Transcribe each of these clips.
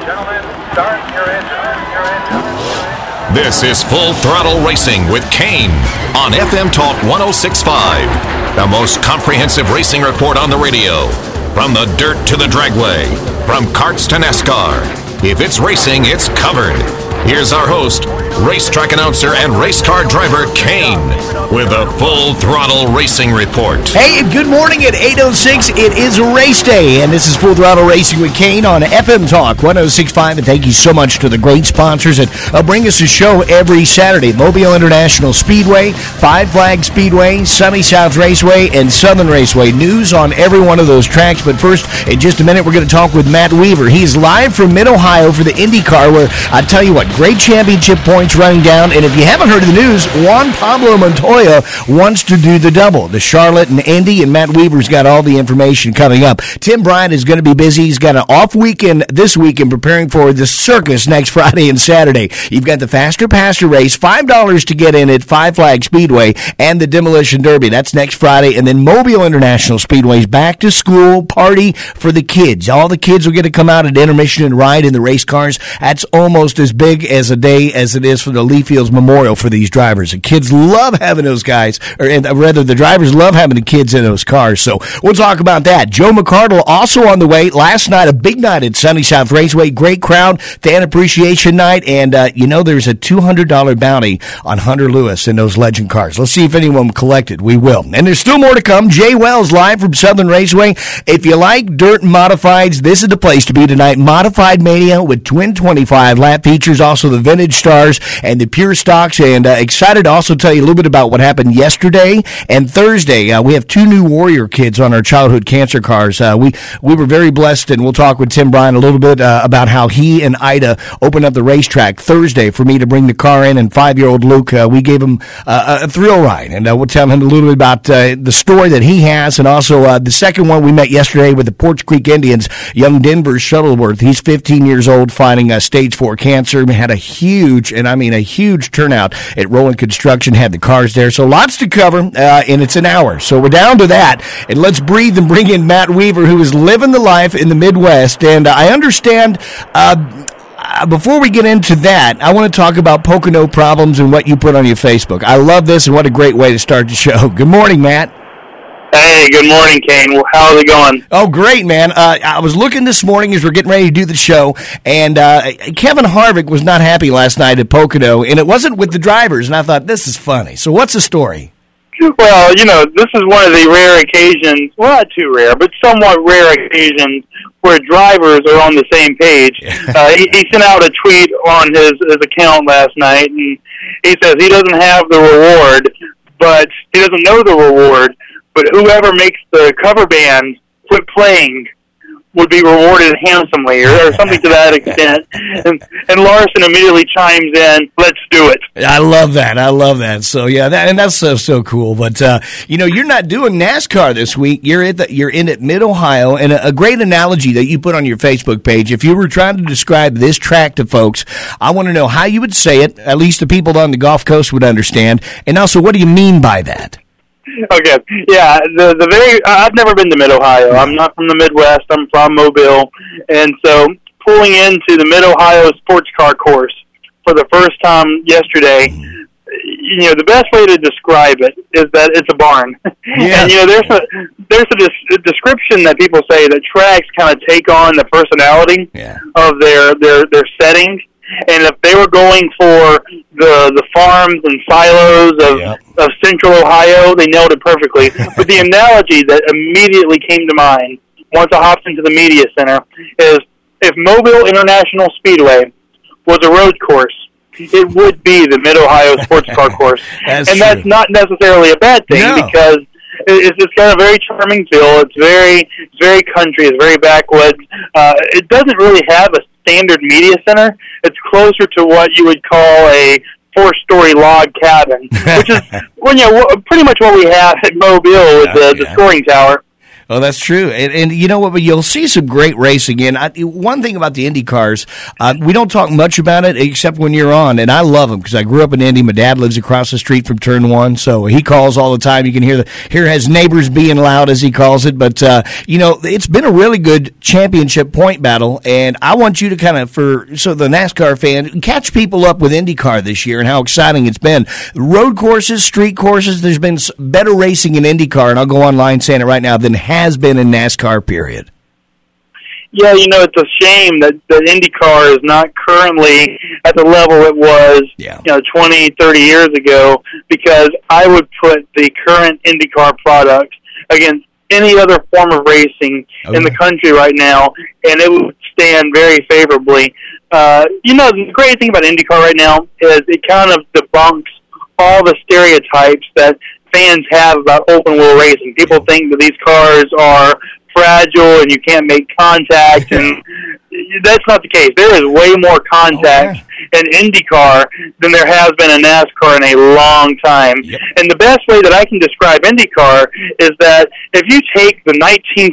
Gentlemen, start your engine. This is Full Throttle Racing with Kane on FM Talk 106.5. The most comprehensive racing report on the radio. From the dirt to the dragway. From karts to NASCAR. If it's racing, it's covered. Here's our host, racetrack announcer and race car driver Kane, with a Full Throttle Racing report. Hey, and good morning at 8:06. It is race day, and this is Full Throttle Racing with Kane on FM Talk 106.5. And thank you so much to the great sponsors that bring us a show every Saturday. Mobile International Speedway, Five Flag Speedway, Sunny South Raceway, and Southern Raceway. News on every one of those tracks. But first, in just a minute, we're going to talk with Matt Weaver. He's live from Mid-Ohio for the IndyCar, where I tell you what, great championship points running down. And if you haven't heard of the news, Juan Pablo Montoya wants to do the double, the Charlotte and Indy, and Matt Weaver's got all the information coming up. Tim Bryant is going to be busy. He's got an off weekend this weekend preparing for the circus next Friday and Saturday. You've got the Faster Pastor race, $5 to get in at Five Flag Speedway, and the Demolition Derby. That's next Friday. And then Mobile International Speedway's back to school party for the kids. All the kids will get to come out at intermission and ride in the race cars. That's almost as big as a day as it is for the Lee Fields Memorial for these drivers. The kids love having those guys, or rather the drivers love having the kids in those cars. So we'll talk about that. Joe McArdle also on the way. Last night, a big night at Sunny South Raceway. Great crowd, fan appreciation night, and there's a $200 bounty on Hunter Lewis in those legend cars. Let's see if anyone collected. We will. And there's still more to come. Jay Wells live from Southern Raceway. If you like dirt and modifieds, this is the place to be tonight. Modified Mania with twin 25 lap features, also the vintage stars and the pure stocks, and excited to also tell you a little bit about what happened yesterday and Thursday. We have two new Warrior kids on our childhood cancer cars. We were very blessed, and we'll talk with Tim Bryan a little bit about how he and Ida opened up the racetrack Thursday for me to bring the car in, and 5-year-old Luke, we gave him a thrill ride, and we'll tell him a little bit about the story that he has, and also the second one we met yesterday with the Porch Creek Indians, young Denver Shuttleworth. He's 15 years old, fighting stage 4 cancer. We had a huge turnout at Roland Construction, had the cars there. So lots to cover, and it's an hour. So we're down to that. And let's breathe and bring in Matt Weaver, who is living the life in the Midwest. And I understand, before we get into that, I want to talk about Pocono problems and what you put on your Facebook. I love this, and what a great way to start the show. Good morning, Matt. Hey, good morning, Kane. Well, how's it going? Oh, great, man. I was looking this morning as we're getting ready to do the show, and Kevin Harvick was not happy last night at Pocono, and it wasn't with the drivers, and I thought, this is funny. So what's the story? Well, this is one of the rare occasions, well, not too rare, but somewhat rare occasions where drivers are on the same page. He sent out a tweet on his account last night, and he says he doesn't have the reward, but he doesn't know the reward, but whoever makes the cover band quit playing would be rewarded handsomely, or something to that extent. And Larson immediately chimes in, "Let's do it." I love that. So yeah, that's so cool. But you're not doing NASCAR this week. You're in at Mid-Ohio, and a great analogy that you put on your Facebook page. If you were trying to describe this track to folks, I want to know how you would say it. At least the people on the Gulf Coast would understand. And also, what do you mean by that? Okay, yeah, I've never been to Mid-Ohio. I'm not from the Midwest. I'm from Mobile. And so pulling into the Mid-Ohio sports car course for the first time yesterday, the best way to describe it is that it's a barn. Yeah. And, there's a description that people say that tracks kind of take on the personality of their setting. And if they were going for the farms and silos of Central Ohio, they nailed it perfectly. But the analogy that immediately came to mind once I hopped into the media center is if Mobile International Speedway was a road course, it would be the Mid-Ohio sports car course. That's not necessarily a bad thing because it's got a very charming feel. It's very country. It's very backwoods. It doesn't really have a standard media center. It's closer to what you would call a 4-story log cabin, which is pretty much what we have at Mobile with the scoring tower. Oh, that's true. And you know what? But you'll see some great racing. And one thing about the Indy cars, we don't talk much about it except when you're on. And I love them because I grew up in Indy. My dad lives across the street from Turn 1, so he calls all the time. You can hear his neighbors being loud, as he calls it. But, it's been a really good championship point battle. And I want you to kind of, so the NASCAR fan, catch people up with IndyCar this year and how exciting it's been. Road courses, street courses, there's been better racing in IndyCar, and I'll go online saying it right now, than has been in NASCAR, period. Yeah, it's a shame that IndyCar is not currently at the level it was, 20, 30 years ago, because I would put the current IndyCar product against any other form of racing in the country right now, and it would stand very favorably. The great thing about IndyCar right now is it kind of debunks all the stereotypes that fans have about open wheel racing. People think that these cars are fragile and you can't make contact, and that's not the case. There is way more contact in IndyCar than there has been in NASCAR in a long time. Yep. And the best way that I can describe IndyCar is that if you take the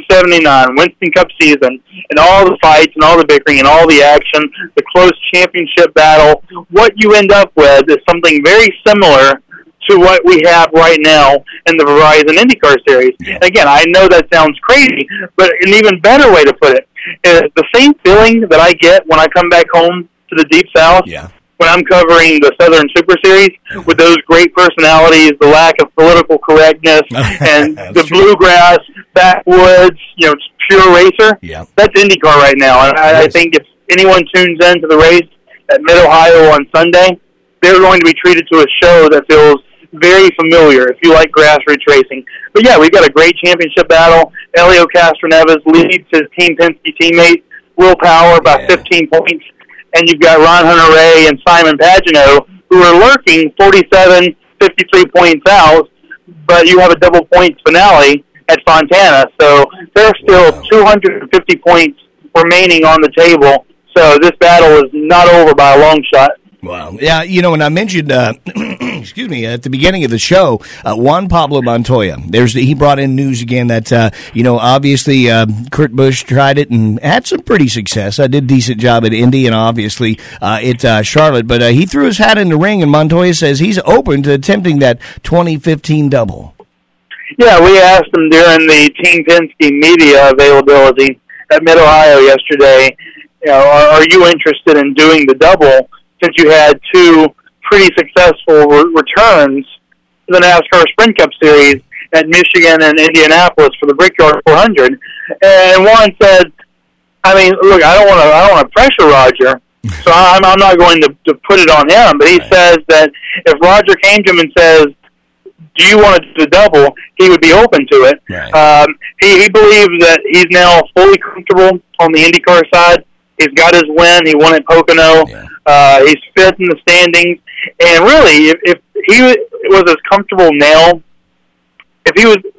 1979 Winston Cup season and all the fights and all the bickering and all the action, the close championship battle, what you end up with is something very similar to what we have right now in the Verizon IndyCar Series. Again, I know that sounds crazy, but an even better way to put it is the same feeling that I get when I come back home to the Deep South when I'm covering the Southern Super Series with those great personalities, the lack of political correctness, and the bluegrass, backwoods, just pure racer. That's IndyCar right now. And I think if anyone tunes in to the race at Mid-Ohio on Sunday, they're going to be treated to a show that feels very familiar if you like grassroots racing. But yeah, we've got a great championship battle. Helio Castroneves leads his Team Penske teammate Will Power by 15 points. And you've got Ron Hunter-Reay and Simon Pagenaud, who are lurking 47, 53 points out, but you have a double points finale at Fontana. So there's still 250 points remaining on the table. So this battle is not over by a long shot. Wow. Yeah, when I mentioned, excuse me, at the beginning of the show, Juan Pablo Montoya, he brought in news again that, obviously Kurt Busch tried it and had some pretty success. I did a decent job at Indy and obviously at Charlotte, but he threw his hat in the ring, and Montoya says he's open to attempting that 2015 double. Yeah, we asked him during the Team Penske media availability at Mid-Ohio yesterday, are you interested in doing the double, since you had two pretty successful returns to the NASCAR Sprint Cup Series at Michigan and Indianapolis for the Brickyard 400. And Juan said, look, I don't want to pressure Roger, so I'm not going to put it on him. But he says that if Roger came to him and says, do you want to do the double, he would be open to it. Right. He believes that he's now fully comfortable on the IndyCar side. He's got his win. He won at Pocono. He's fifth in the standings. And really, if he was as comfortable now, if he was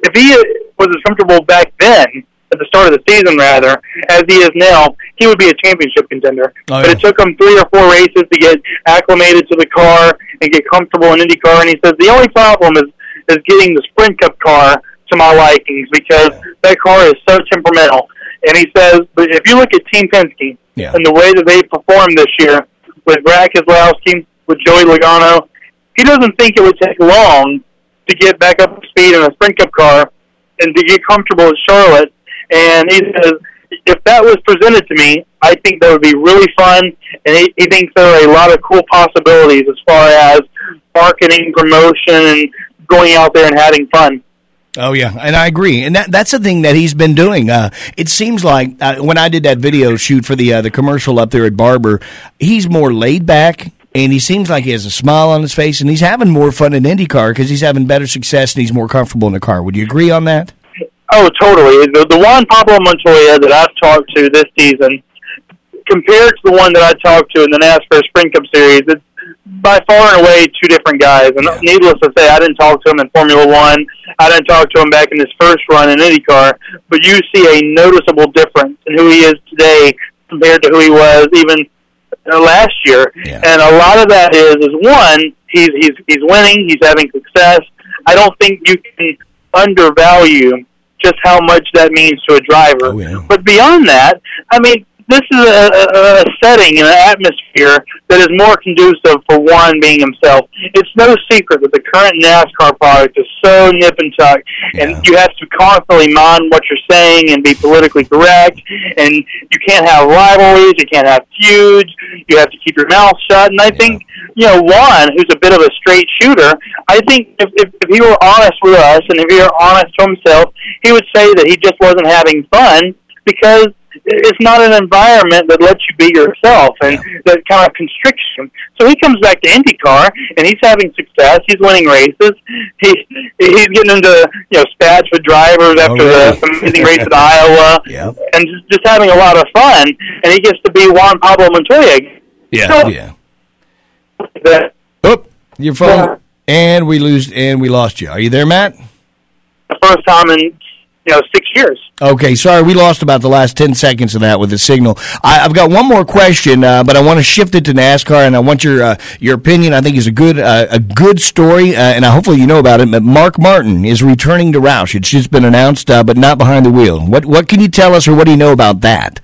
as comfortable back then, at the start of the season rather, as he is now, he would be a championship contender. But it took him 3 or 4 races to get acclimated to the car and get comfortable in IndyCar. And he says the only problem is getting the Sprint Cup car to my likings, because that car is so temperamental. And he says, but if you look at Team Penske and the way that they performed this year with Brad Keselowski, with Joey Logano, he doesn't think it would take long to get back up to speed in a Sprint Cup car and to get comfortable at Charlotte. And he says, if that was presented to me, I think that would be really fun. And he thinks there are a lot of cool possibilities as far as marketing, promotion, and going out there and having fun. Oh, yeah, and I agree. And that's the thing that he's been doing. It seems like when I did that video shoot for the commercial up there at Barber, he's more laid back, and he seems like he has a smile on his face, and he's having more fun in IndyCar because he's having better success and he's more comfortable in the car. Would you agree on that? Oh, totally. The Juan Pablo Montoya that I've talked to this season, compared to the one that I talked to in the NASCAR Sprint Cup Series, it's by far and away 2 different guys. And needless to say, I didn't talk to him in Formula One. I didn't talk to him back in his first run in IndyCar. But you see a noticeable difference in who he is today compared to who he was even last year. Yeah. And a lot of that is one, he's winning, he's having success. I don't think you can undervalue just how much that means to a driver. Oh, yeah. But beyond that, I mean, this is a setting and an atmosphere that is more conducive for one being himself. It's no secret that the current NASCAR product is so nip and tuck, and you have to constantly mind what you're saying and be politically correct, and you can't have rivalries, you can't have feuds, you have to keep your mouth shut. And I think, Juan, who's a bit of a straight shooter, I think if he were honest with us and if he were honest to himself, he would say that he just wasn't having fun because it's not an environment that lets you be yourself and that kind of constricts you. So he comes back to IndyCar and he's having success. He's winning races. He's getting into spats with drivers after the amazing race at Iowa, and just having a lot of fun. And he gets to be Juan Pablo Montoya. Your phone, and we lost you. Are you there, Matt? The first time in 6 years. Okay, sorry, we lost about the last 10 seconds of that with the signal. I've got one more question, but I want to shift it to NASCAR, and I want your opinion. I think is a good story, and hopefully you know about it. But Mark Martin is returning to Roush. It's just been announced, but not behind the wheel. What can you tell us, or what do you know about that?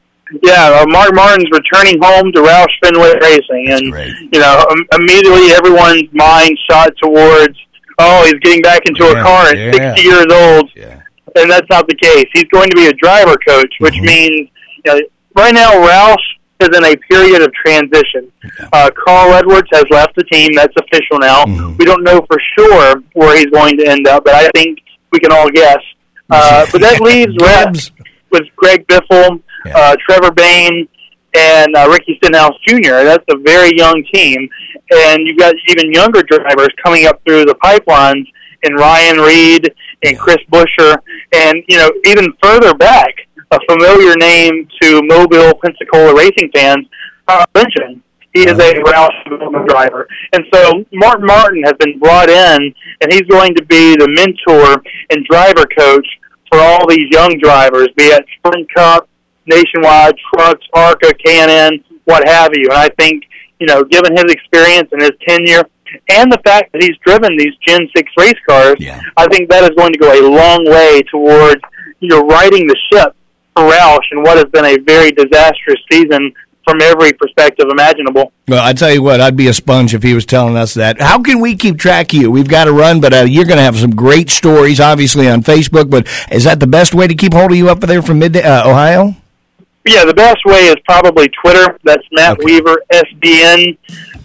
Yeah, Mark Martin's returning home to Roush Fenway Racing, and immediately everyone's mind shot towards, he's getting back into a car at 60 years old. Yeah. And that's not the case. He's going to be a driver coach, which means right now Roush is in a period of transition. Carl Edwards has left the team. That's official now. We don't know for sure where he's going to end up, but I think we can all guess. But that leaves Roush with Greg Biffle, Trevor Bayne, and Ricky Stenhouse Jr. That's a very young team. And you've got even younger drivers coming up through the pipelines in Ryan Reed and Chris Buescher, and even further back, a familiar name to Mobile, Pensacola racing fans, Benjamin. He is a Roush driver, and so Mark Martin has been brought in, and he's going to be the mentor and driver coach for all these young drivers, be it Sprint Cup, Nationwide, Trucks, ARCA, K&N, what have you. And I think given his experience and his tenure, and the fact that he's driven these Gen 6 race cars, I think that is going to go a long way towards righting the ship for Roush in what has been a very disastrous season from every perspective imaginable. Well, I tell you what, I'd be a sponge if he was telling us that. How can we keep track of you? We've got to run, but you're going to have some great stories, obviously, on Facebook, but is that the best way to keep hold of you up there from Ohio? Yeah, the best way is probably Twitter. That's Matt Weaver, SBN.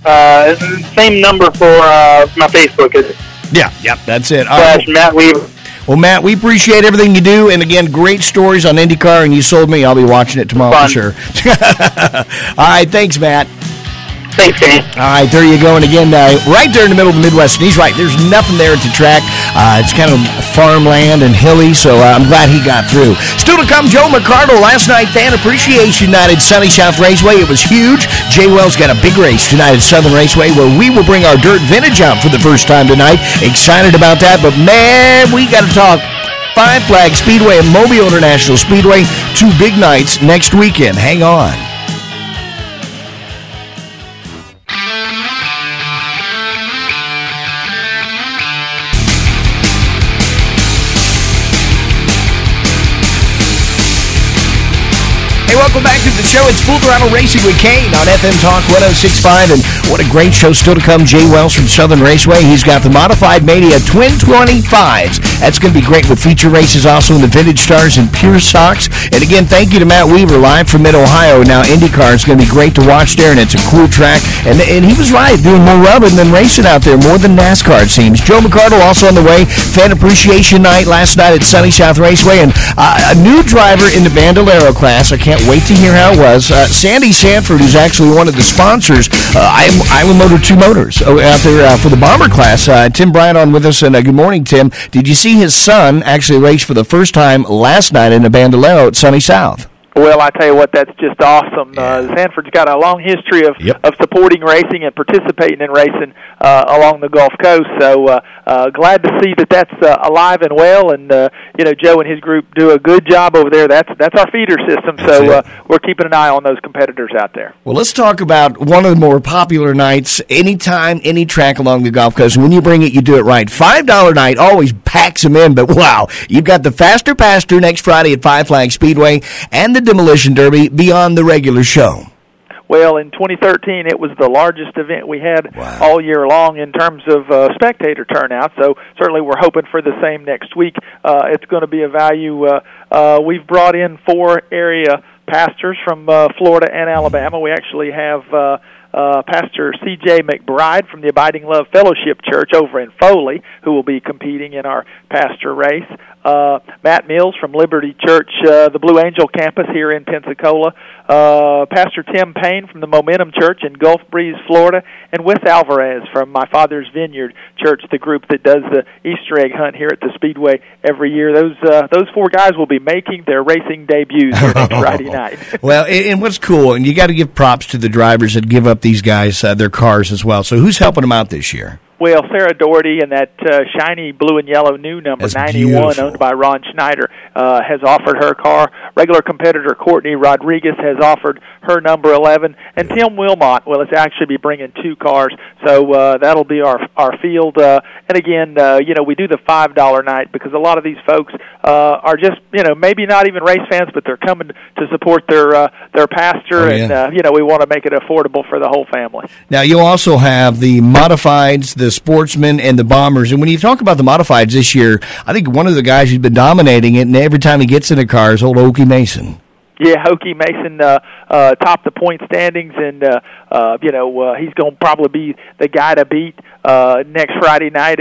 Same number for my Facebook. That's it. Matt Weaver. Well, Matt, we appreciate everything you do, and again, great stories on IndyCar, and you sold me. I'll be watching it tomorrow for sure. All right, thanks, Matt. Thanks, Kenny. All right, there you go. And again, right there in the middle of the Midwest, and he's right. There's nothing there to track. It's kind of farmland and hilly, so I'm glad he got through. Still to come, Joe McArdle. Last night, Fan Appreciation Night at Sunny South Raceway. It was huge. Jay Wells got a big race tonight at Southern Raceway, where we will bring our dirt vintage out for the first time tonight. Excited about that, but man, we got to talk Five Flag Speedway and Mobile International Speedway. 2 big nights next weekend. Hang on. Welcome back to the show. It's Full Throttle Racing with Kane on FM Talk 106.5. And what a great show still to come. Jay Wells from Southern Raceway. He's got the Modified Mania Twin 25s. That's going to be great with feature races also in the Vintage Stars and Pure Socks. And again, thank you to Matt Weaver live from Mid-Ohio. Now, IndyCar is going to be great to watch there, and it's a cool track. And he was right, doing more rubbing than racing out there, more than NASCAR, it seems. Joe McArdle also on the way. Fan Appreciation Night last night at Sunny South Raceway. And a new driver in the Bandolero class. I can't wait to hear how it was. Sandy Sanford, who's actually one of the sponsors, Iowa Motor 2 Motors out there for the Bomber class. Tim Bryant on with us, and good morning, Tim. Did you see his son actually race for the first time last night in the Bandolero at Sunny South? Well, I tell you what, that's just awesome. Sanford's got a long history of supporting racing and participating in racing along the Gulf Coast. So glad to see that that's alive and well. And Joe and his group do a good job over there. That's our feeder system. So we're keeping an eye on those competitors out there. Well, let's talk about one of the more popular nights. Anytime, any track along the Gulf Coast. When you bring it, you do it right. $5 night always packs them in. But wow, you've got the Faster Pastor next Friday at Five Flag Speedway and the Demolition Derby beyond the regular show. Well, in 2013, it was the largest event we had all year long in terms of spectator turnout, so certainly we're hoping for the same next week. It's going to be a value. We've brought in 4 area pastors from Florida and Alabama. We actually have Pastor C.J. McBride from the Abiding Love Fellowship Church over in Foley, who will be competing in our pastor race. Matt Mills from Liberty Church, the Blue Angel campus here in Pensacola. Pastor Tim Payne from the Momentum Church in Gulf Breeze, Florida, and Wes Alvarez from My Father's Vineyard Church, the group that does the Easter egg hunt here at the Speedway every year. Those 4 guys will be making their racing debuts here next Friday night. Well, and what's cool, and you got to give props to the drivers that give up these guys their cars as well. So who's helping them out this year? Well, Sarah Doherty and that shiny blue and yellow new number, That's 91, beautiful. owned by Ron Schneider, has offered her car. Regular competitor Courtney Rodriguez has offered her number 11. And Tim Wilmot will actually be bringing 2 cars. So that'll be our field. And again, we do the $5 night because a lot of these folks are just, maybe not even race fans, but they're coming to support their pastor. And, we want to make it affordable for the whole family. Now, you'll also have the modifieds, the sportsmen, and the bombers. And when you talk about the modifieds this year, I think one of the guys who's been dominating it, and every time he gets in a car, is old Okie Mason. Yeah, Okie Mason topped the point standings, and he's going to probably be the guy to beat next Friday night.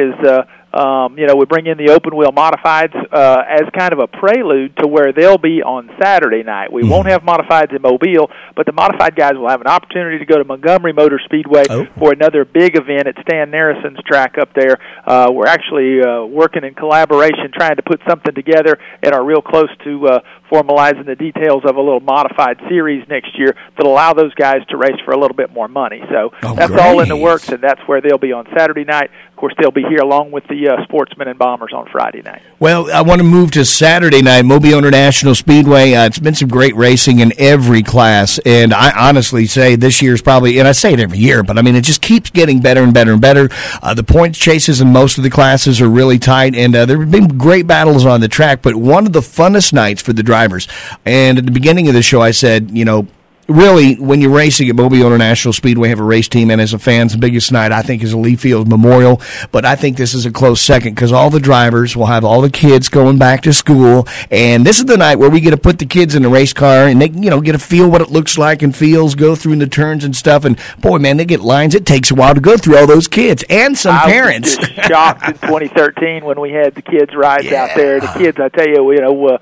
We bring in the open wheel modifieds as kind of a prelude to where they'll be on Saturday night. We won't have modifieds in Mobile, but the modified guys will have an opportunity to go to Montgomery Motor Speedway for another big event at Stan Narrison's track up there. We're actually working in collaboration, trying to put something together, and are real close to formalizing the details of a little modified series next year that'll allow those guys to race for a little bit more money. So that's all in the works, and that's where they'll be on Saturday night. Of course, they'll be here along with the sportsmen and bombers on Friday night. Well, I want to move to Saturday night, Mobile International Speedway. It's been some great racing in every class, and I honestly say this year's probably, and I say it every year, but I mean, it just keeps getting better and better and better. The points chases in most of the classes are really tight, and there have been great battles on the track, but one of the funnest nights for the drivers. And at the beginning of the show, I said, really, when you're racing at Mobile International Speedway, have a race team, and as a fan, the biggest night, I think, is a Lee Field Memorial. But I think this is a close second because all the drivers will have all the kids going back to school. And this is the night where we get to put the kids in a race car and they, get to feel what it looks like and feels, go through the turns and stuff. And, boy, man, they get lines. It takes a while to go through all those kids and some parents. I was just shocked in 2013 when we had the kids rides out there. The kids, I tell you,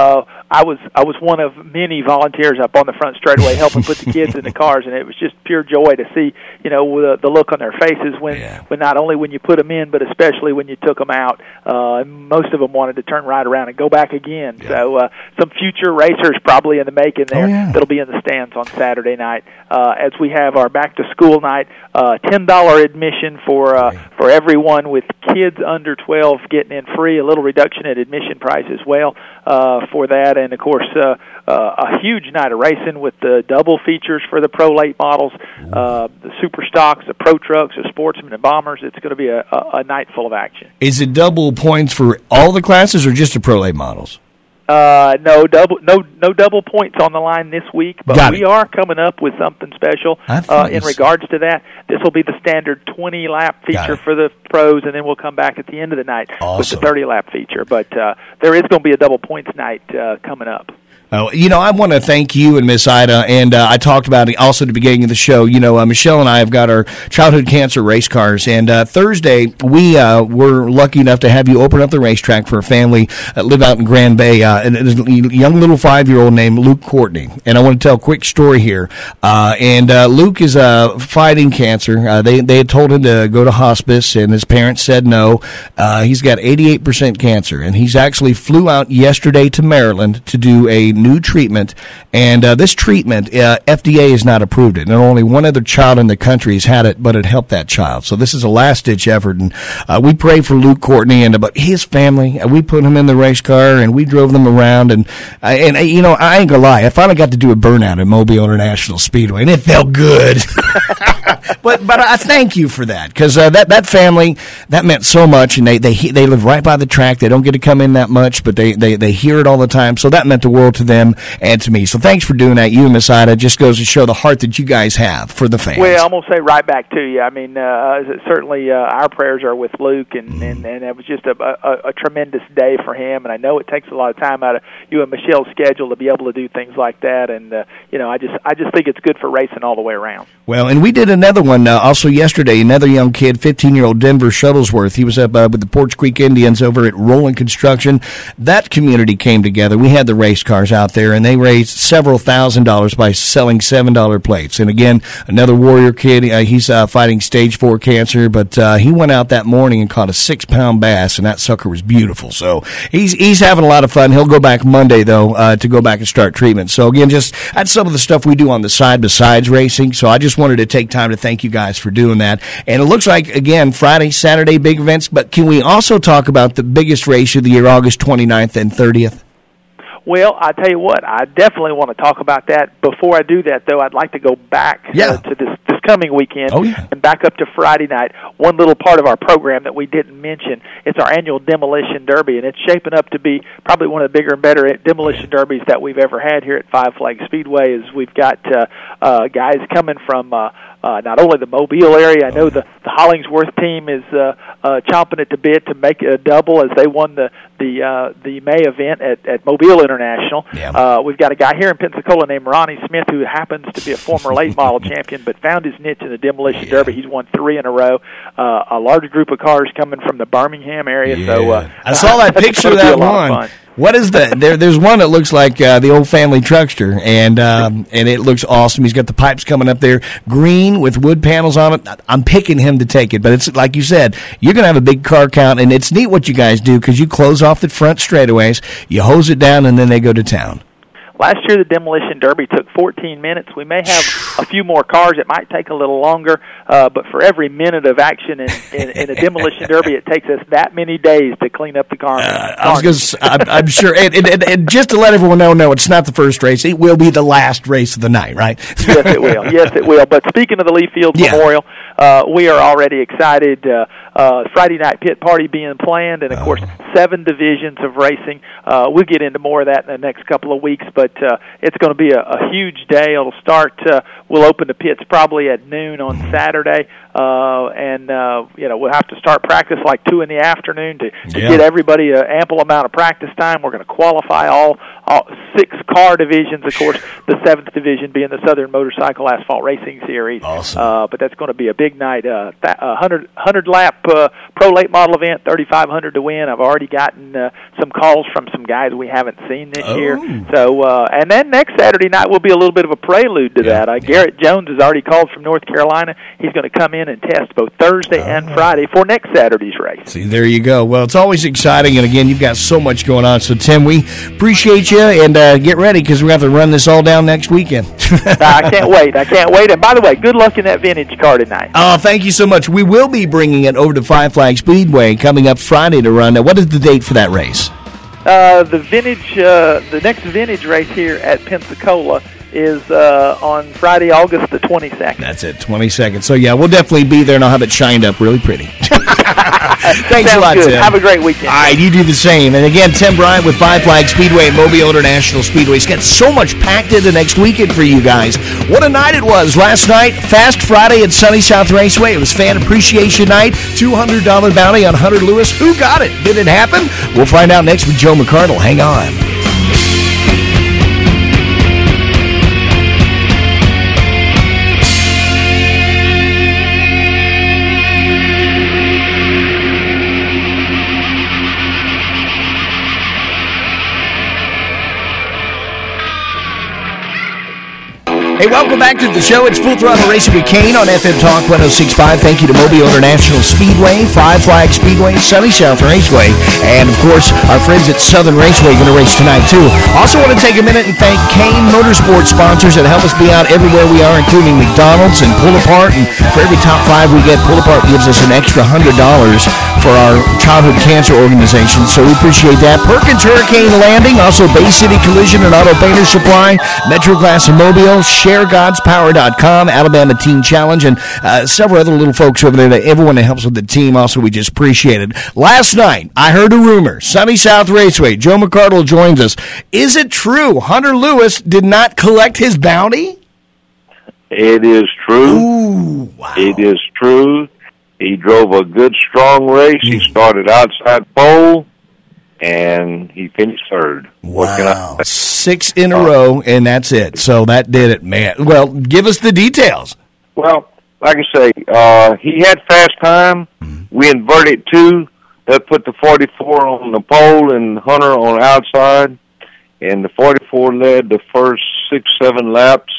I was one of many volunteers up on the front straightaway helping put the kids in the cars, and it was just pure joy to see, the look on their faces when not only when you put them in, but especially when you took them out. Most of them wanted to turn right around and go back again. Yeah. So some future racers probably in the making there that'll be in the stands on Saturday night as we have our back to school night. $10 admission for everyone, with kids under 12 getting in free. A little reduction in admission price as well for that. And, of course, a huge night of racing with the double features for the Pro Late models, the Super Stocks, the Pro Trucks, the Sportsmen and Bombers. It's going to be a night full of action. Is it double points for all the classes or just the Pro Late models? No double points on the line this week, but we are coming up with something special in regards to that. This will be the standard 20-lap feature for the pros, and then we'll come back at the end of the night with the 30-lap feature. But there is going to be a double points night coming up. Oh, I want to thank you and Miss Ida, and I talked about it also at the beginning of the show. Michelle and I have got our childhood cancer race cars, and Thursday we were lucky enough to have you open up the racetrack for a family that live out in Grand Bay, and a young little 5-year-old named Luke Courtney. And I want to tell a quick story here. Luke is fighting cancer. They had told him to go to hospice, and his parents said no. He's got 88% cancer, and he's actually flew out yesterday to Maryland to do a new treatment, and this treatment, FDA has not approved it, and only one other child in the country has had it, but it helped that child. So this is a last-ditch effort, and we pray for Luke Courtney and about his family. We put him in the race car, and we drove them around, and you know, I ain't gonna lie, I finally got to do a burnout at Mobile International Speedway, and it felt good. But I thank you for that, because that family, that meant so much, and they live right by the track. They don't get to come in that much, but they hear it all the time, so that meant the world to them and to me. So thanks for doing that. You and Miss Ida, just goes to show the heart that you guys have for the fans. Well, I'm going to say right back to you. I mean, certainly our prayers are with Luke, and it was just a tremendous day for him, and I know it takes a lot of time out of you and Michelle's schedule to be able to do things like that, and you know, I just think it's good for racing all the way around. Well, and we did another one also yesterday. Another young kid, 15-year-old Denver Shuttlesworth. He was up with the Porch Creek Indians over at Roland Construction. That community came together. We had the race cars out there, and they raised several $1,000s by selling $7 plates. And again, another Warrior kid. He's fighting stage 4 cancer, but he went out that morning and caught a 6-pound bass, and that sucker was beautiful. So he's having a lot of fun. He'll go back Monday, though, to go back and start treatment. So again, just that's some of the stuff we do on the side besides racing. So I just wanted to take time to thank you guys for doing that. And it looks like, again, Friday, Saturday, big events. But can we also talk about the biggest race of the year, August 29th and 30th? Well, I tell you what, I definitely want to talk about that. Before I do that, though, I'd like to go back to this coming weekend and back up to Friday night. One little part of our program that we didn't mention, it's our annual Demolition Derby, and it's shaping up to be probably one of the bigger and better demolition derbies that we've ever had here at Five Flag Speedway. Is we've got guys coming from not only the Mobile area. I know the Hollingsworth team is chomping at the bit to make it a double, as they won the May event at Mobile International. We've got a guy here in Pensacola named Ronnie Smith, who happens to be a former late model champion, but found his niche in the Demolition Derby. He's won 3 in a row. A large group of cars coming from the Birmingham area. So I saw that picture of that one. What is that? There's one that looks like the old family truckster, and it looks awesome. He's got the pipes coming up there, green with wood panels on it. I'm picking him to take it, but it's like you said, you're going to have a big car count, and it's neat what you guys do, because you close off the front straightaways, you hose it down, and then they go to town. Last year, the Demolition Derby took 14 minutes. We may have a few more cars. It might take a little longer, but for every minute of action in a Demolition Derby, it takes us that many days to clean up the car. I'm sure. And just to let everyone know, it's not the first race. It will be the last race of the night, right? Yes, it will. Yes, it will. But speaking of the Lee Field Memorial, we are already excited. Friday night pit party being planned, and of course 7 divisions of racing. We'll get into more of that in the next couple of weeks, but it's going to be a huge day. It'll start. We'll open the pits probably at noon on Saturday, and we'll have to start practice like 2 in the afternoon to get everybody an ample amount of practice time. We're going to qualify all 6 car divisions. Of course, the 7th division being the Southern Motorcycle Asphalt Racing Series. Awesome. But that's going to be a big night. 100 lap pro late model event, $3,500 to win. I've already gotten some calls from some guys we haven't seen this year. So, and then next Saturday night will be a little bit of a prelude to that. Garrett Jones has already called from North Carolina. He's going to come in and test both Thursday and Friday for next Saturday's race. See, there you go. Well, it's always exciting, and again, you've got so much going on. So, Tim, we appreciate you, and get ready, because we're going to have to run this all down next weekend. I can't wait. And by the way, good luck in that vintage car tonight. Oh, thank you so much. We will be bringing it over to Five Flag Speedway coming up Friday to run. Now, what is the date for that race? The next vintage race here at Pensacola is on Friday, August the 22nd. That's it, 22nd. So, yeah, we'll definitely be there, and I'll have it shined up really pretty. Thanks a lot, good. Tim. Have a great weekend. All right, you do the same. And again, Tim Bryant with Five Flag Speedway and Mobile International Speedway. He's got so much packed into next weekend for you guys. What a night it was last night. Fast Friday at Sunny South Raceway. It was Fan Appreciation Night. $200 bounty on Hunter Lewis. Who got it? Did it happen? We'll find out next with Joe McCardle. Hang on. Hey, welcome back to the show. It's Full Throttle Racing with Kane on FM Talk 106.5. Thank you to Mobile International Speedway, Five Flag Speedway, Sunny South Raceway, and, of course, our friends at Southern Raceway going to race tonight, too. Also want to take a minute and thank Kane Motorsports sponsors that help us be out everywhere we are, including McDonald's and Pull Apart. And for every top 5 we get, Pull Apart gives us an extra $100 for our childhood cancer organization, so we appreciate that. Perkins Hurricane Landing, also Bay City Collision and Auto Painter Supply, Metro Glass and Mobile, ShareGodsPower.com, Alabama Teen Challenge, and several other little folks over there, everyone that helps with the team. Also, we just appreciate it. Last night, I heard a rumor. Sunny South Raceway, Joe McCardle joins us. Is it true Hunter Lewis did not collect his bounty? It is true. Ooh, wow. It is true. He drove a good, strong race. He started outside pole, and he finished third. Wow. 6 in a row, and that's it. So that did it, man. Well, give us the details. Well, like I say, he had fast time. We inverted 2. That put the 44 on the pole and Hunter on outside. And the 44 led the first 6-7 laps.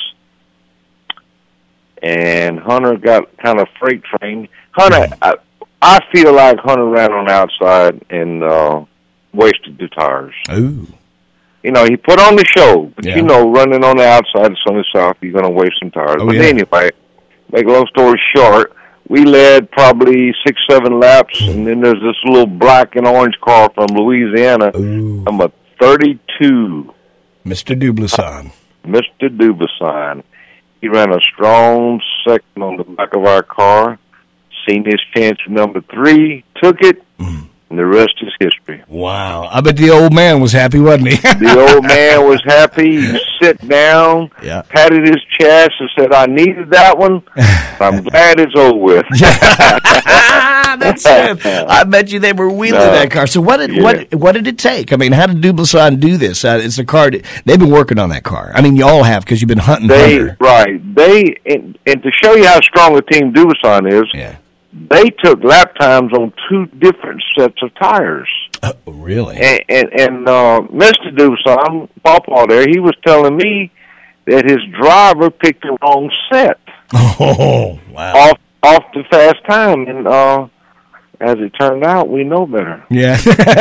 And Hunter got kind of freight trained. Hunter, I feel like Hunter ran on the outside and wasted the tires. Ooh. You know, he put on the show, but you know, running on the outside of Sunny South, you're going to waste some tires. But anyway, make a long story short, we led probably 6-7 laps, and then there's this little black and orange car from Louisiana, number 32. Mr. Dubuisson. Mr. Dubuisson. He ran a strong second on the back of our car, seen his chance at number 3, took it, and the rest is history. Wow. I bet the old man was happy, wasn't he? The old man was happy. He sat down, patted his chest, and said, I needed that one. I'm glad it's over with. That's it. I bet you they were wheeling that car. So what did it take? I mean, how did Dubuisson do this? It's a car. They've been working on that car. I mean, you all have because you've been hunting Hunter. Right. And to show you how strong a team Dubuisson is, they took lap times on 2 different sets of tires. Oh, really? And Mr. Dubuisson, Pawpaw there, he was telling me that his driver picked the wrong set. Oh, wow. Off the fast time. And as it turned out, we know better. Yeah.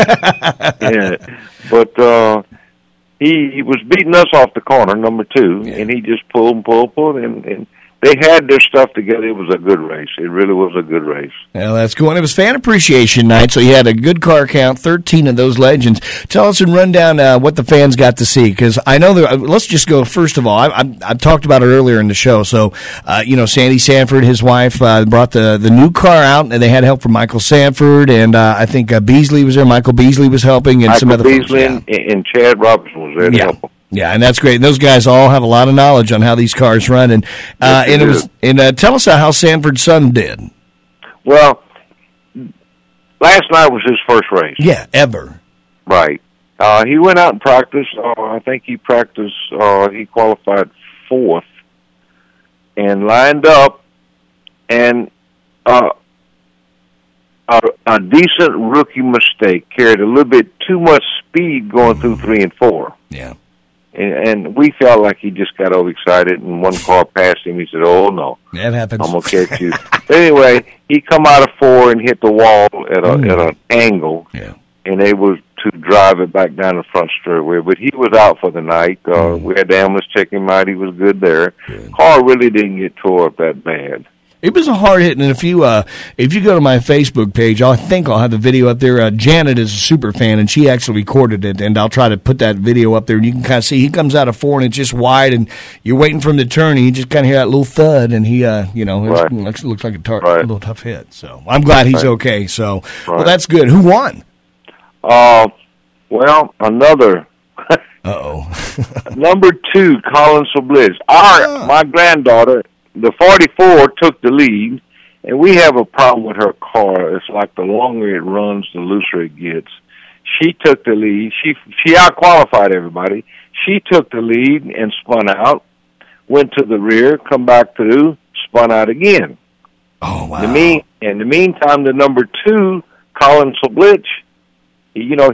But he was beating us off the corner, number 2, and he just pulled, and they had their stuff together. It was a good race. It really was a good race. Well, that's cool. And it was Fan Appreciation Night, so you had a good car count, 13 of those legends. Tell us and run down what the fans got to see, because I know let's just go, first of all, I talked about it earlier in the show. So, Sandy Sanford, his wife, brought the new car out, and they had help from Michael Sanford, and I think Beasley was there. Michael Beasley was helping, and some other Beasley folks. And Chad Robertson was there to help them. Yeah, and that's great. And those guys all have a lot of knowledge on how these cars run. And tell us how Sanford's son did. Well, last night was his first race. Yeah, ever. Right. He went out and practiced. I think he practiced. He qualified 4th and lined up, and a decent rookie mistake, carried a little bit too much speed going through 3 and 4. Yeah. And we felt like he just got overexcited, and one car passed him. He said, "Oh no, that happens. I'm gonna catch you." But anyway, he come out of 4 and hit the wall at an angle, and able to drive it back down the front straightaway. But he was out for the night. We had the ambulance check him out. He was good there. Car really didn't get tore up that bad. It was a hard hit, and if you go to my Facebook page, I think I'll have the video up there. Janet is a super fan, and she actually recorded it, and I'll try to put that video up there, and you can kind of see he comes out of 4, and it's just wide, and you're waiting for him to turn, and you just kind of hear that little thud, and he, it looks like a little tough hit. So I'm glad he's okay. So, well, that's good. Who won? Well, another. Number 2, Colin Sublidge. My granddaughter, the 44, took the lead, and we have a problem with her car. It's like the longer it runs, the looser it gets. She took the lead. She out-qualified everybody. She took the lead and spun out, went to the rear, come back through, spun out again. Oh, wow. In the meantime, the number 2, Colin Sublidge,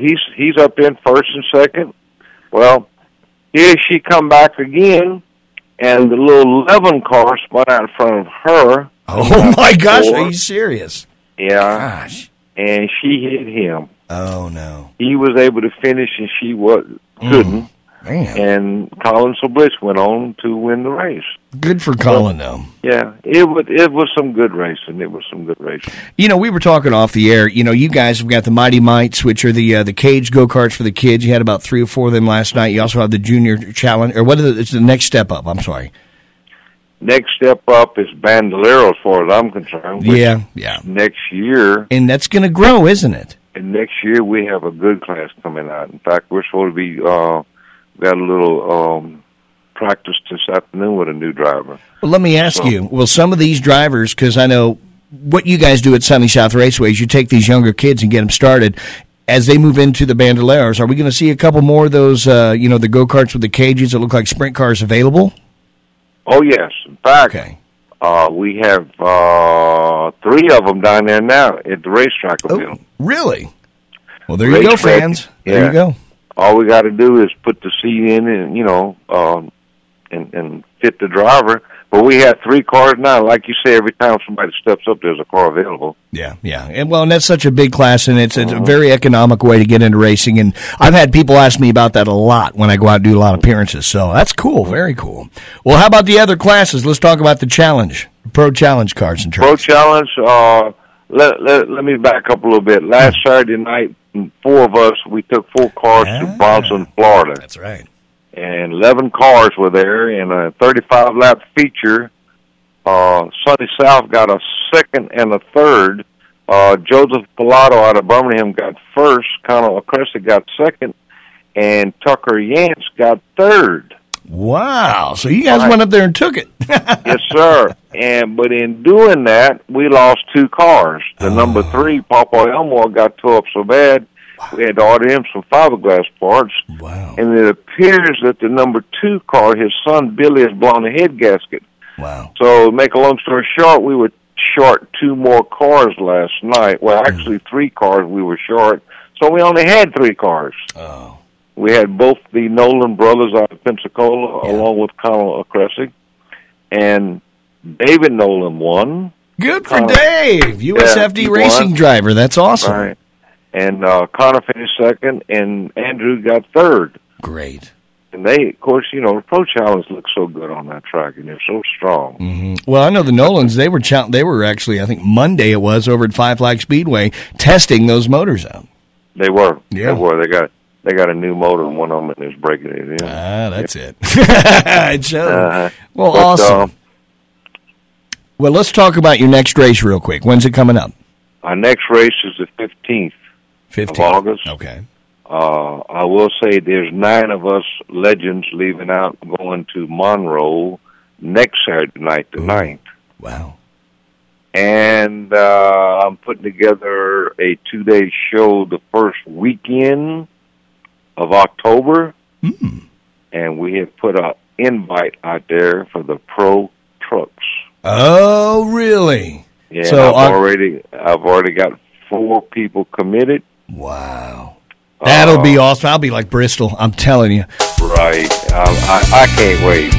he's up in first and second. Well, here she come back again, and the little 11 car spun out in front of her. Oh, my gosh. Are you serious? Yeah. Gosh. And she hit him. Oh, no. He was able to finish, and she couldn't. Man. And Colin Soblich went on to win the race. Good for Colin, though. Yeah, it was some good racing. It was some good racing. You know, we were talking off the air. You know, you guys have got the Mighty Mites, which are the cage go-karts for the kids. You had about 3 or 4 of them last night. You also have the Junior Challenge, or what is it's the next step up? I'm sorry. Next step up is Bandolero, as far as I'm concerned. Yeah. Next year. And that's going to grow, isn't it? And next year we have a good class coming out. In fact, we're supposed to be got a little practice this afternoon with a new driver. Well, let me ask you, will some of these drivers, because I know what you guys do at Sunny South Raceway is you take these younger kids and get them started. As they move into the Bandoleros, are we going to see a couple more of those, the go-karts with the cages that look like sprint cars available? Oh, yes. In fact, we have 3 of them down there now at the racetrack. Oh, really? Well, there you go, fans. There you go. All we got to do is put the seat in and, and fit the driver. But we have 3 cars now. Like you say, every time somebody steps up, there's a car available. Yeah. And that's such a big class, and it's a very economical way to get into racing. And I've had people ask me about that a lot when I go out and do a lot of appearances. So that's cool. Very cool. Well, how about the other classes? Let's talk about the challenge, Pro Challenge cars and trucks. Pro Challenge, let me back up a little bit. Last Saturday night, 4 of us, we took 4 cars to Bronson, Florida. That's right. And 11 cars were there in a 35-lap feature. Sunny South got a 2nd and a 3rd. Joseph Pilato out of Birmingham got 1st. Conor Cressy got 2nd. And Tucker Yance got 3rd. Wow. So you guys went up there and took it. Yes, sir. But in doing that, we lost 2 cars. The number 3, Papa Elmore, got tore up so bad, we had to order him some fiberglass parts. Wow. And it appears that the number 2 car, his son Billy, has blown a head gasket. Wow. So, to make a long story short, we were short 2 more cars last night. Well, actually 3 cars we were short. So we only had 3 cars. Oh. We had both the Nolan brothers out of Pensacola, along with Conor Cressy. And David Nolan won. Good for Dave, USFD racing driver. That's awesome. Right. And Connor finished 2nd, and Andrew got 3rd. Great. And they, of course, the Pro Challenge looks so good on that track, and they're so strong. Mm-hmm. Well, I know the Nolans, they were actually, I think Monday it was, over at Five Flag Speedway, testing those motors out. They were. Yeah. They were. They got a new motor, and one of them is breaking it in. That's it. It showed. Awesome. Well, let's talk about your next race real quick. When's it coming up? Our next race is the 15th of August. Okay. I will say there's 9 of us legends leaving out, going to Monroe next Saturday night, the 9th. Wow. And I'm putting together a 2-day show the first weekend of October. And we have put an invite out there for the Pro Trucks. Oh, really? Yeah, so I've already got 4 people committed. Wow. That'll be awesome. I'll be like Bristol, I'm telling you. Right. I can't wait.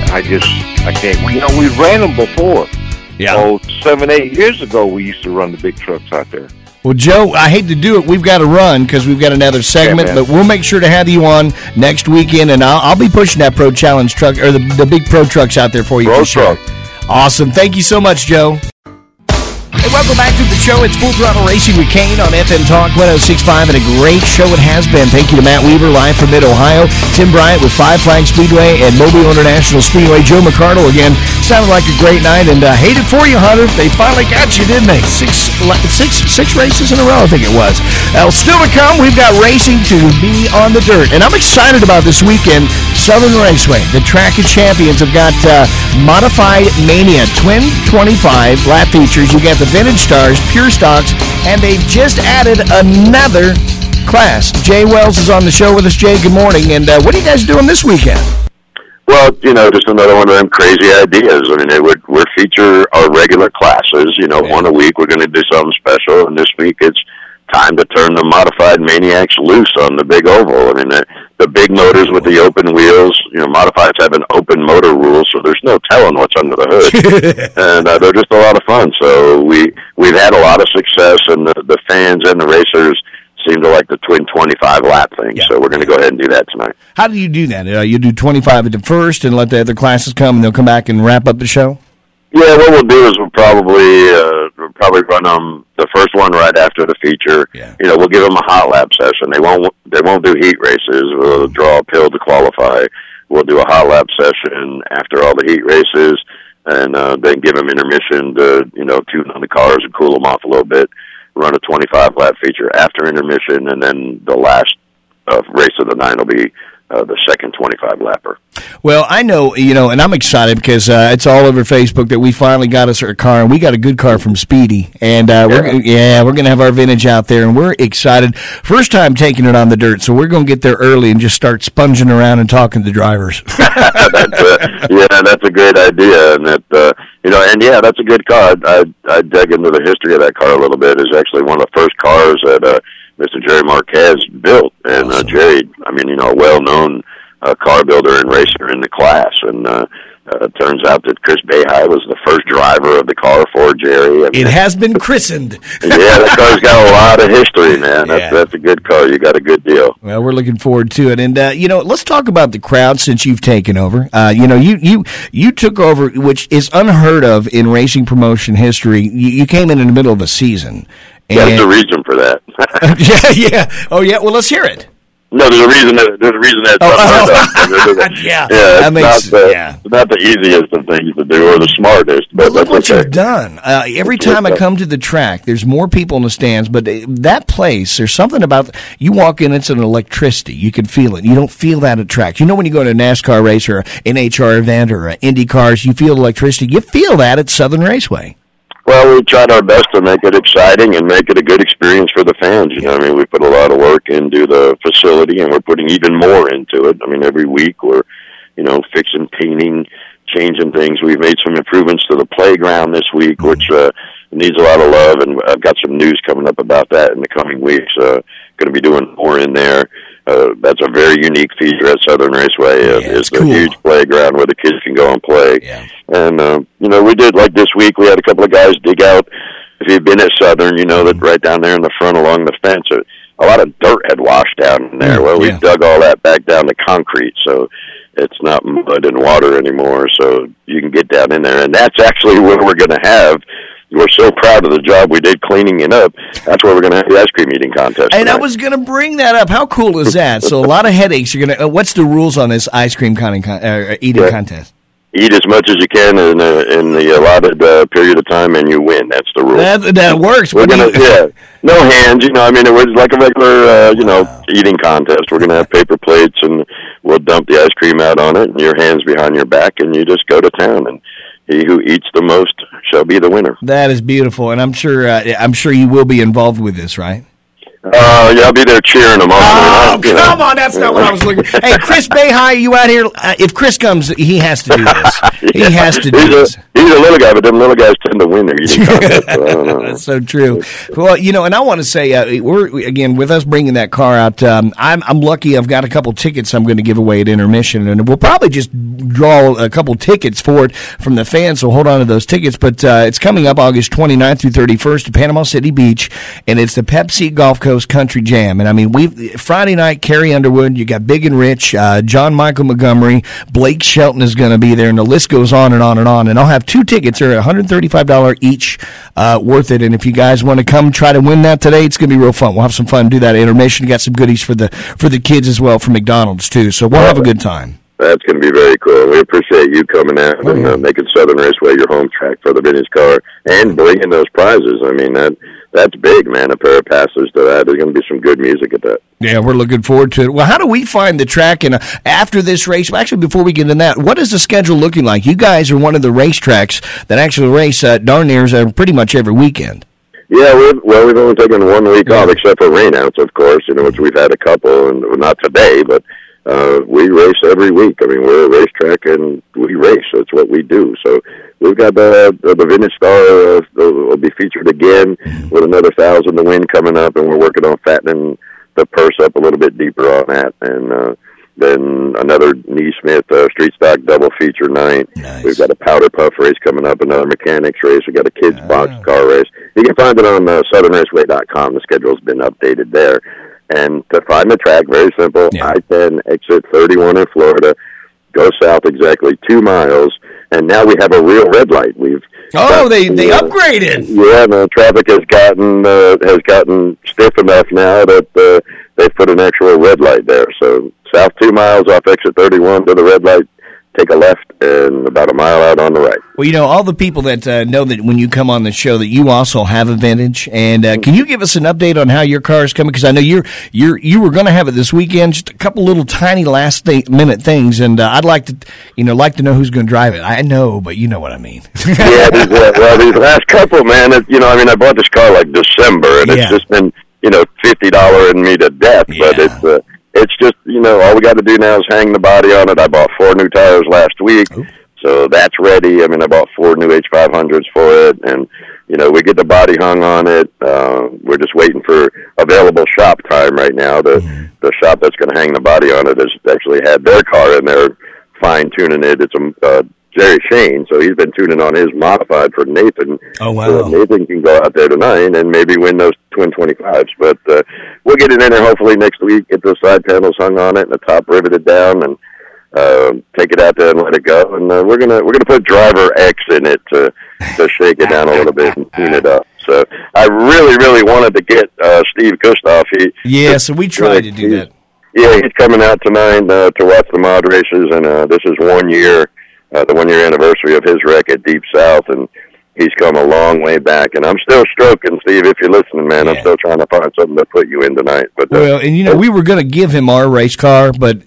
I can't wait. We ran them before. Yeah. 7-8 years ago, we used to run the big trucks out there. Well, Joe, I hate to do it. We've got to run because we've got another segment, but we'll make sure to have you on next weekend, and I'll be pushing that Pro Challenge truck, or the big Pro Trucks out there for you. Pro for sure. Truck. Awesome. Thank you so much, Joe. Hey, welcome back to the show. It's Full Throttle Racing with Kane on FM Talk 106.5, and a great show it has been. Thank you to Matt Weaver, live from Mid-Ohio, Tim Bryant with Five Flag Speedway and Mobile International Speedway, Joe McCardle again. Sounded like a great night, and hated for you, Hunter. They finally got you, didn't they? Six races in a row, I think it was. Still to come, we've got racing to be on the dirt, and I'm excited about this weekend. Southern Raceway, the Track of Champions, have got Modified Mania, twin 25-lap features. You got the Vintage Stars, Pure Stocks, and they've just added another class. Jay Wells is on the show with us. Jay, good morning. And what are you guys doing this weekend? Well, just another one of them crazy ideas. I mean, we're feature our regular classes. One a week we're going to do something special, and this week it's time to turn the Modified Maniacs loose on the big oval. I mean, the big motors with the open wheels. Modifieds have an open motor rule, so there's no telling what's under the hood. And they're just a lot of fun. So we've had a lot of success, and the fans and the racers seem to like the twin 25-lap thing. Yeah. So we're going to go ahead and do that tonight. How do you do that? You do 25 at the first and let the other classes come, and they'll come back and wrap up the show? Yeah, what we'll do is we'll probably run them the first one right after the feature. Yeah. We'll give them a hot lap session. They won't do heat races. We'll draw a pill to qualify. We'll do a hot lap session after all the heat races, and then give them intermission to tune on the cars and cool them off a little bit. Run a 25-lap feature after intermission, and then the last race of the night will be the second 25-lapper. Well, I know, and I'm excited because it's all over Facebook that we finally got us a car, and we got a good car from Speedy, and we're going to have our vintage out there, and we're excited. First time taking it on the dirt, so we're going to get there early and just start sponging around and talking to the drivers. That's a great idea, and that's a good car. I dug into the history of that car a little bit. It's actually one of the first cars that Mr. Jerry Marquez built, and awesome. Jerry, a well-known car builder and racer in the class, and it turns out that Chris Behi was the first driver of the car for Jerry. It has been christened. Yeah, that car's got a lot of history, man. That's a good car. You got a good deal. Well, we're looking forward to it, and let's talk about the crowd since you've taken over. You took over, which is unheard of in racing promotion history. You came in the middle of a season. There's a reason for that. Yeah. Oh, yeah. Well, let's hear it. No, there's a reason that's It's not the easiest of things to do or the smartest, but look what okay. You've done. Every time I come to the track, there's more people in the stands, but that place, there's something about you walk in, it's an electricity. You can feel it. You don't feel that at tracks. When you go to a NASCAR race or an NHR event or Indy cars, you feel electricity. You feel that at Southern Raceway. Well, we tried our best to make it exciting and make it a good experience for the fans. We put a lot of work into the facility, and we're putting even more into it. Every week we're, fixing, painting, changing things. We've made some improvements to the playground this week, which needs a lot of love, and I've got some news coming up about that in the coming weeks. Going to be doing more in there. That's a very unique feature at Southern Raceway. It's a huge playground where the kids can go and play. Yeah. And, we did, like this week, we had a couple of guys dig out. If you've been at Southern, that right down there in the front along the fence, a lot of dirt had washed down in there. Well, we dug all that back down to concrete, so it's not mud and water anymore, so you can get down in there. And that's actually where we're going to have. We're so proud of the job we did cleaning it up. That's where we're going to have the ice cream eating contest. And I was going to bring that up. How cool is that? So a lot of headaches. You're going to. What's the rules on this ice cream eating contest? Eat as much as you can in the allotted period of time, and you win. That's the rule. That works. We're gonna no hands. It was like a regular eating contest. We're gonna have paper plates, and we'll dump the ice cream out on it, and your hands behind your back, and you just go to town. And he who eats the most shall be the winner. That is beautiful, and I'm sure you will be involved with this, right? I'll be there cheering them on. Oh, come on, that's not what I was looking for. Hey, Chris Behi, you out here? If Chris comes, he has to do this. He has to do this. He's a little guy, but them little guys tend to win their eating contest, so I don't know. That's so true. Well, and I want to say, with us bringing that car out, I'm lucky I've got a couple tickets I'm going to give away at intermission, and we'll probably just draw a couple tickets for it from the fans, so hold on to those tickets. But it's coming up August 29th through 31st to Panama City Beach, and it's the Pepsi Gulf Coast Country Jam. And Friday night, Carrie Underwood, you got Big and Rich, John Michael Montgomery, Blake Shelton is going to be there, and the list goes on and on and on. And I'll have two tickets. They're $135 each, worth it. And if you guys want to come try to win that today, it's going to be real fun. We'll have some fun, do that at intermission. Got some goodies for the kids as well from McDonald's too. So we'll have a good time. That's going to be very cool. We appreciate you coming out and making Southern Raceway your home track for the vintage car and bringing those prizes. That's big, man. A pair of passes to that. There's going to be some good music at that. Yeah, we're looking forward to it. Well, how do we find the track? And after this race, actually, before we get into that, what is the schedule looking like? You guys are one of the racetracks that actually race darn near pretty much every weekend. Yeah, we've only taken 1 week off, except for rainouts, of course, which we've had a couple, and not today, but we race every week. We're a racetrack, and we race. That's what we do. So we've got the Vintage Star will be featured again with another 1,000 to win coming up, and we're working on fattening the purse up a little bit deeper on that. And Then another Neesmith street stock double feature night. Nice. We've got a powder puff race coming up, another mechanics race. We've got a kids box car race. You can find it on southerncraceway.com. The schedule's been updated there. And to find the track, very simple. I-10, exit 31 in Florida. Go south exactly 2 miles. And now we have a real red light. They upgraded. Yeah, the traffic has gotten stiff enough now that they've put an actual red light there. So south 2 miles off exit 31 to the red light, take a left, and about a mile out on the right. Well, all the people that know that when you come on the show that you also have a vintage, and can you give us an update on how your car is coming? Because I know you were going to have it this weekend, just a couple little tiny last-minute things, and I'd like to know who's going to drive it. I know, but you know what I mean. Yeah, these last couple, man, I bought this car like December, and it's just been, $50 me to death, but it's just, all we got to do now is hang the body on it. I bought 4 new tires last week, so that's ready. I bought 4 new H500s for it, and, we get the body hung on it. We're just waiting for available shop time right now. The shop that's going to hang the body on it has actually had their car in there fine-tuning it. It's Jerry Shane, so he's been tuning on his modified for Nathan. Oh, wow. So Nathan can go out there tonight and maybe win those twin 25s. But we'll get it in there hopefully next week, get the side panels hung on it and the top riveted down, and take it out there and let it go. And we're gonna put driver X in it to shake it down a little bit and tune it up. So I really, really wanted to get Steve Gustav. So we tried to do that. Yeah, he's coming out tonight to watch the mod races, and this is 1 year. The 1 year anniversary of his wreck at Deep South, and he's come a long way back. And I'm still stroking, Steve, if you're listening, man. I'm still trying to find something to put you in tonight. But we were going to give him our race car, but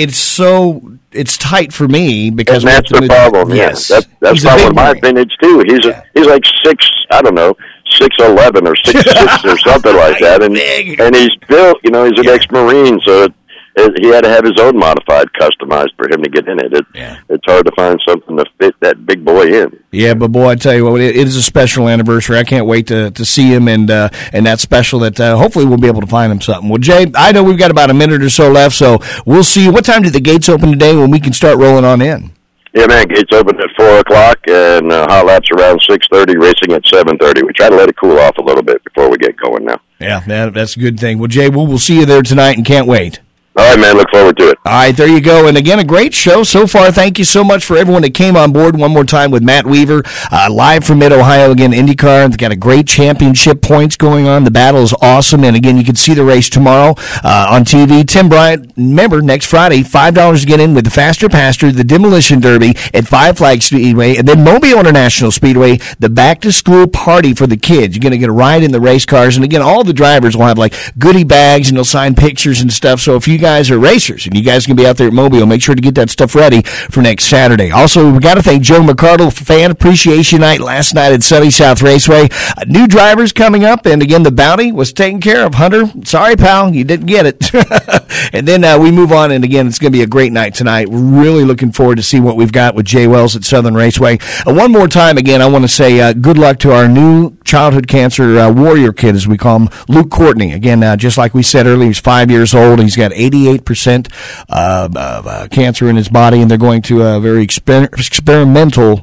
it's tight for me because and that's the problem. Yes, that's probably my vintage too. He's like 6'11" or 6'6" or something like that, and he's built. He's an ex-Marine, so. He had to have his own modified customized for him to get in it. It's hard to find something to fit that big boy in. Yeah, but boy, I tell you what, it is a special anniversary. I can't wait to see him and that special that hopefully we'll be able to find him something. Well, Jay, I know we've got about a minute or so left, so we'll see. What time do the gates open today when we can start rolling on in? Yeah, man, gates open at 4 o'clock, and hot laps around 6:30, racing at 7:30. We try to let it cool off a little bit before we get going now. Yeah, that's a good thing. Well, Jay, we'll see you there tonight and can't wait. All right, man. Look forward to it. All right, there you go. And again, a great show so far. Thank you so much for everyone that came on board one more time with Matt Weaver, live from Mid-Ohio, again, IndyCar. They've got a great championship points going on. The battle is awesome. And again, you can see the race tomorrow on TV. Tim Bryant, remember, next Friday, $5 to get in with the Faster Pastor, the Demolition Derby at Five Flags Speedway, and then Mobile International Speedway, the back-to-school party for the kids. You're going to get a ride in the race cars. And again, all the drivers will have like goodie bags and they'll sign pictures and stuff. So if you guys are racers and you guys can be out there at Mobile, make sure to get that stuff ready for next Saturday. Also, we got to thank Joe McCardle for Fan Appreciation Night last night at Sunny South Raceway. New drivers coming up, and again, the bounty was taken care of. Hunter, sorry, pal, you didn't get it. And then we move on, and again, it's going to be a great night tonight. We're really looking forward to see what we've got with Jay Wells at Southern Raceway. One more time, again, I want to say good luck to our new childhood cancer warrior kid, as we call him, Luke Courtney. Again, just like we said earlier, he's 5 years old. He's got 88% of cancer in his body, and they're going to a very experimental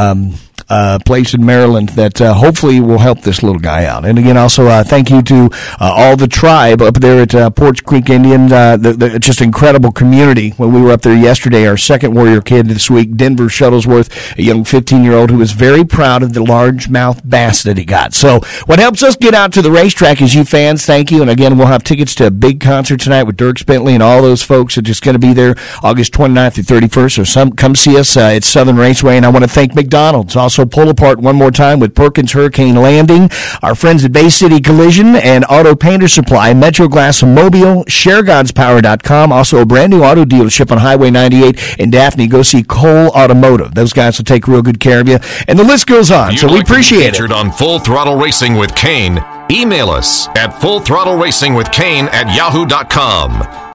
place in Maryland that hopefully will help this little guy out. And again, also thank you to all the tribe up there at Porch Creek Indian, the just incredible community. When we were up there yesterday, our second warrior kid this week, Denver Shuttlesworth, a young 15-year-old who was very proud of the largemouth bass that he got. So what helps us get out to the racetrack is you fans. Thank you. And again, we'll have tickets to a big concert tonight with Dierks Bentley and all those folks are just going to be there August 29th through 31st. So come see us at Southern Raceway. And I want to thank McDonald's. Also pull apart one more time with Perkins Hurricane Landing, our friends at Bay City Collision and Auto Painter Supply, Metro Glass Mobile, ShareGodsPower.com, also a brand new auto dealership on Highway 98 in Daphne. Go see Cole Automotive. Those guys will take real good care of you. And the list goes on, so we appreciate it. Featured on Full Throttle Racing with Kane. Email us at fullthrottlерacingwithkane@yahoo.com.